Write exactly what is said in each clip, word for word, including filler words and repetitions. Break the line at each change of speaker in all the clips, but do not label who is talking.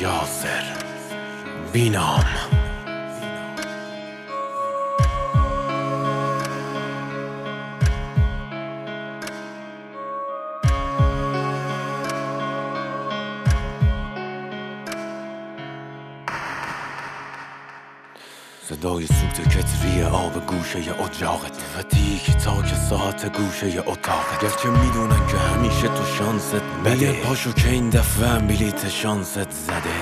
یاسر بینام. صدای سوت کتری آب گوشه اجاقت و تیک تاک ساعت گوشه اتاقت. گرچه میدونن که همیشه تو شانست بده، پاشو که این دفعه بلیت شانست زده.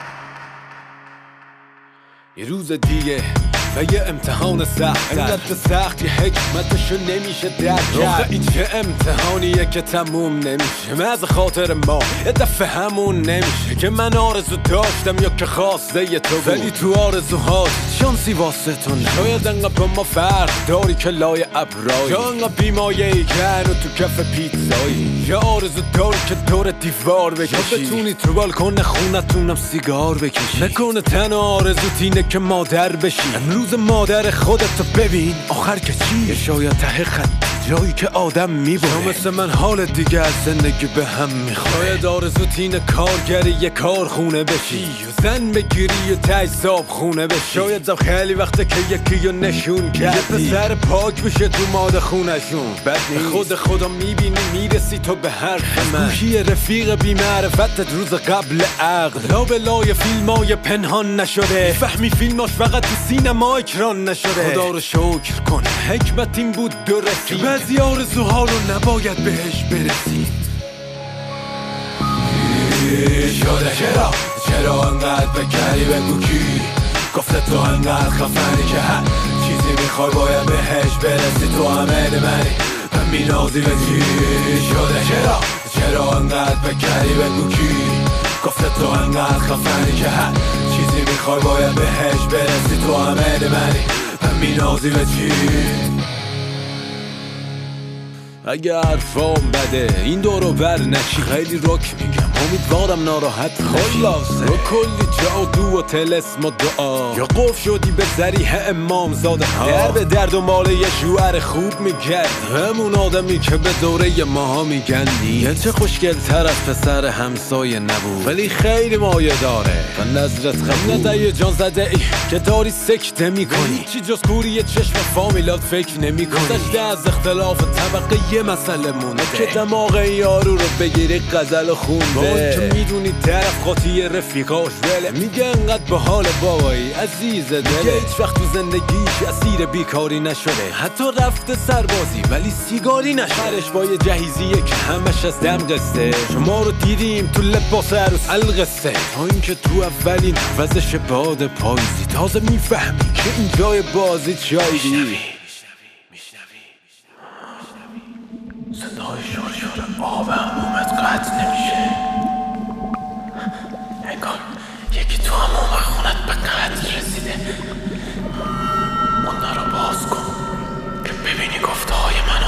یه روز دیگه و یه امتحان سخت، اینقدر سخت یه حکمتشو نمیشه درک کرد. این چه امتحانیه که تموم نمیشه، مز خاطر ما یه دفعه همون نمیشه که من آرزو داشتم یا که خواسته ی تو بود، ولی تو آرزوهات شانسی واسه تو نه. شاید انقدر با ما فرق داری که لای ابرایی، یا انقدر بیمایه‌ای که هنو تو کف پیتزایی، یا آرزو داری که دور دیوار بکشی، یا بتونی تو بالکن خونتونم سیگار بکشی. نکنه تنها آرزوت اینه که مادر بشی. امروز مادر خودتو ببین آخر که چی؟ شاید ته خط جایی که آدم میبونه، یا مثل من حال دیگه از زندگی به هم میخوره. شاید آرزوت اینه کارگری یه کارخونه بشی، و زن بگیری و ته صاحب خونه بشی. شاید زب خیلی وقته که یکی رو نشون کردی، یه پسر پاک بشه تو ماده خونشون. بد نیست خود خدا میبینی میرسی تو به حرف من. گوشی رفیق بی معرفتت روز قبل عقد، لا به لای فیلمای پنهان نشده، فهمی فیلماش فقط تو سینما اکران نشده. خدا رو شکر کن حکمت این بود درستی، بعضی آرزوها رو نباید بهش برسی. شده چرا چرا انقدر بکری بگو کی گفته تو انقدر خفنی که هر چیزی میخوای باید بهش برسی. تو همه منی من مینازی به چی؟ شده چرا چرا انقدر بکری بگو کی گفته تو انقدر خفنی که هر چیزی میخوای باید بهش برسی. تو همه منی من مینازی به چی؟ اگه حرفام بده این دورو بر نشی، خیلی رک میگم امیدوارم ناراحت خلاصه. رو کلی جادو و طلسم و دعا، یا قف شدی به ذریح امام زاده ها، در به درد و مال یه شوهر خوب میگردی، همون آدمی که به دوره ماها میگندی. یه چه خوشگل تر از پسر همسایه نبود، ولی خیلی مایه داره و نظرت قبول. ندهی جان زده ای که داری سکته میکنی، چی جز کوری چشم فامیلات فکر نمی کنی. گذشته از اختلاف طبقه یه مسئله مونده که دماغ یارو رو بگیری غزل و خونده. که میدونی طرف قاطی رفیقاش وله، میگه انقدر به حال بابایی عزیز دله، میگه هیچ وقت تو زندگیش اسیر بیکاری نشده، حتی رفته سربازی ولی سیگاری نشده. با یه جهیزیه که همش از دم قصه، شما رو دیدیم تو لباس عروس القصه، تا اینکه تو اولین وزش باد پاییزی تازه میفهمی که این جای بازی چایدی. صدای شور شور آب همومت قطع نمیشه، انگار یکی تو هموم خونت به قطع رسیده. اونا رو باز کن که ببینی گفته های منو.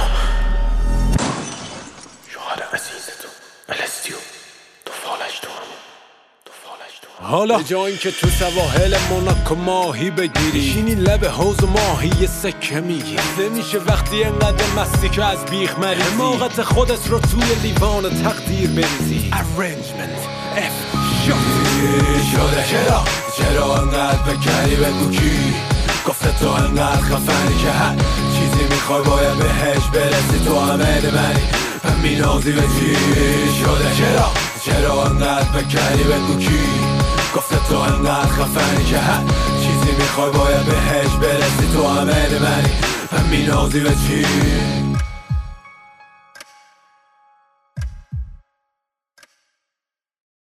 شوهر عزیزتو الستیو تو فالش تو همون تو فالش تو همون. حالا به جایی که تو سواحل موناکو ماهی بگیری، شینی لب حوض ماهی یه سکه میگیری. نمیشه وقتی انقدر مستی که از بیخ مریضی، حماقت خودت رو توی لیوان تقدیر بریزی. Arrangement F شده چرا چرا انقدر بکری بگو کی گفته تو انقدر خفنی که هر چیزی میخوای باید بهش برسی. تو همه منی من مینازی به چی؟ شده چرا چرا انقدر بکری بگو کی گفته تو انقدر خفنی که هر چیزی میخوای باید بهش برسی. تو همه منی من مینازی به چی؟